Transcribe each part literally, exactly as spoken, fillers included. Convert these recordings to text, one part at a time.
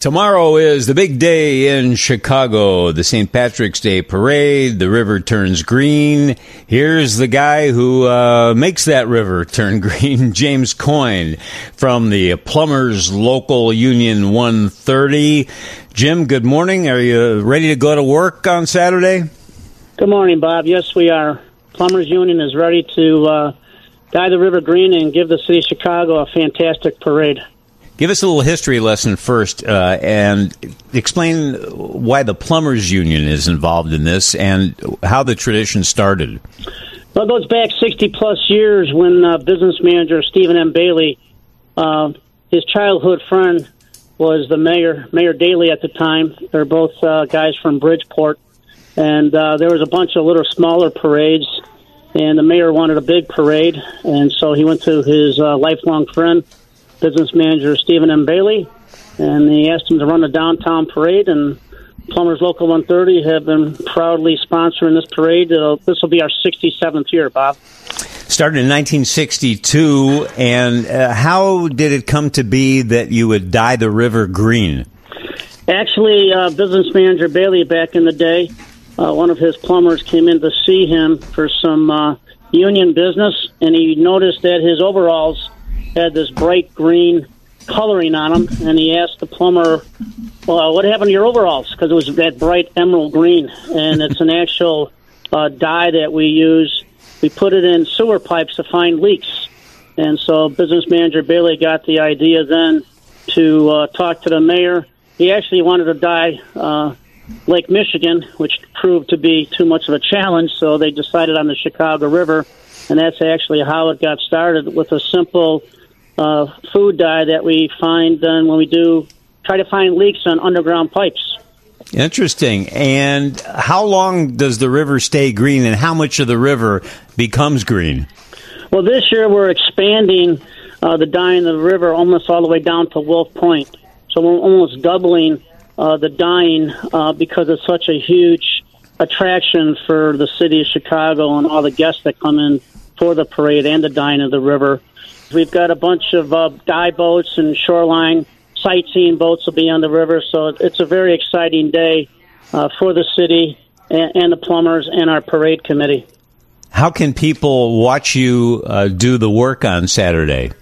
Tomorrow is the big day in Chicago, the Saint Patrick's Day Parade. The river turns green. Here's the guy who uh, makes that river turn green, James Coyne, from the Plumbers Local Union one thirty. Jim, good morning. Are you ready to go to work on Saturday? Good morning, Bob. Yes, we are. Plumbers Union is ready to uh, dye the river green and give the city of Chicago a fantastic parade. Give us a little history lesson first uh, and explain why the Plumbers Union is involved in this and how the tradition started. Well, it goes back sixty-plus years when uh, business manager Stephen M. Bailey, uh, his childhood friend was the mayor, Mayor Daley at the time. They're both uh, guys from Bridgeport. And uh, there was a bunch of little smaller parades, and the mayor wanted a big parade. And so he went to his uh, lifelong friend, business manager Stephen M. Bailey, and he asked him to run the downtown parade, and Plumbers Local one thirty have been proudly sponsoring this parade. Uh, this will be our sixty-seventh year, Bob. Started in nineteen sixty-two, and uh, how did it come to be that you would dye the river green? Actually, uh, business manager Bailey back in the day, uh, one of his plumbers came in to see him for some uh, union business, and he noticed that his overalls had this bright green coloring on them, and he asked the plumber, well, what happened to your overalls? Because it was that bright emerald green, and it's an actual uh, dye that we use. We put it in sewer pipes to find leaks, and so business manager Bailey got the idea then to uh, talk to the mayor. He actually wanted to dye uh, Lake Michigan, which proved to be too much of a challenge, so they decided on the Chicago River, and that's actually how it got started, with a simple Uh, food dye that we find uh, when we do try to find leaks on underground pipes. Interesting. And how long does the river stay green, and how much of the river becomes green? Well, this year we're expanding uh, the dyeing of the river almost all the way down to Wolf Point. So we're almost doubling uh, the dyeing uh, because it's such a huge attraction for the city of Chicago and all the guests that come in for the parade and the dyeing of the river. We've got a bunch of uh, dye boats and shoreline sightseeing boats will be on the river, so it's a very exciting day uh, for the city and, and the plumbers and our parade committee. How can people watch you uh, do the work on Saturday?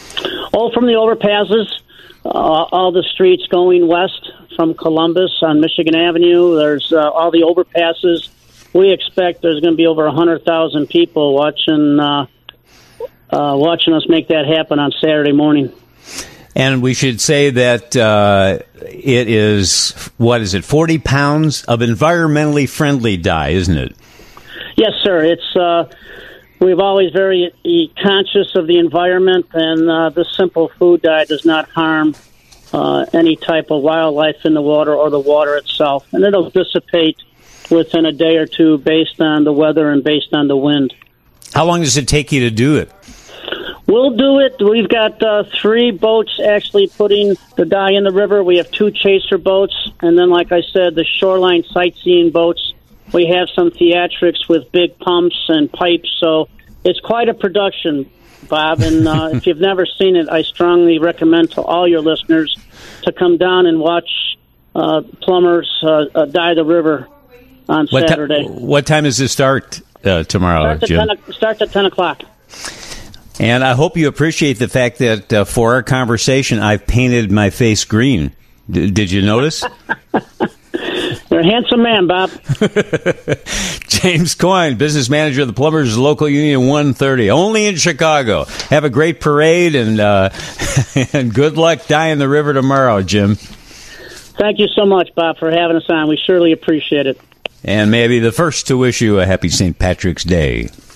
Oh, from the overpasses, uh, all the streets going west from Columbus on Michigan Avenue. There's uh, all the overpasses. We expect there's going to be over one hundred thousand people watching uh Uh, watching us make that happen on Saturday morning. And we should say that uh, it is, what is it, forty pounds of environmentally friendly dye, isn't it? Yes, sir. It's uh, we've always very conscious of the environment, and uh, this simple food dye does not harm uh, any type of wildlife in the water or the water itself. And it'll dissipate within a day or two based on the weather and based on the wind. How long does it take you to do it? We'll do it. We've got uh, three boats actually putting the dye in the river. We have two chaser boats, and then, like I said, the shoreline sightseeing boats. We have some theatrics with big pumps and pipes, so it's quite a production, Bob. And uh, if you've never seen it, I strongly recommend to all your listeners to come down and watch uh, plumbers uh, uh, dye the river on what Saturday. T- what time does it start uh, tomorrow, Starts at Jim? ten, starts at ten o'clock. And I hope you appreciate the fact that uh, for our conversation, I've painted my face green. D- did you notice? You're a handsome man, Bob. James Coyne, business manager of the Plumbers Local Union one thirty, only in Chicago. Have a great parade, and uh, and good luck dyeing the river tomorrow, Jim. Thank you so much, Bob, for having us on. We surely appreciate it. And may I be the first to wish you a happy Saint Patrick's Day.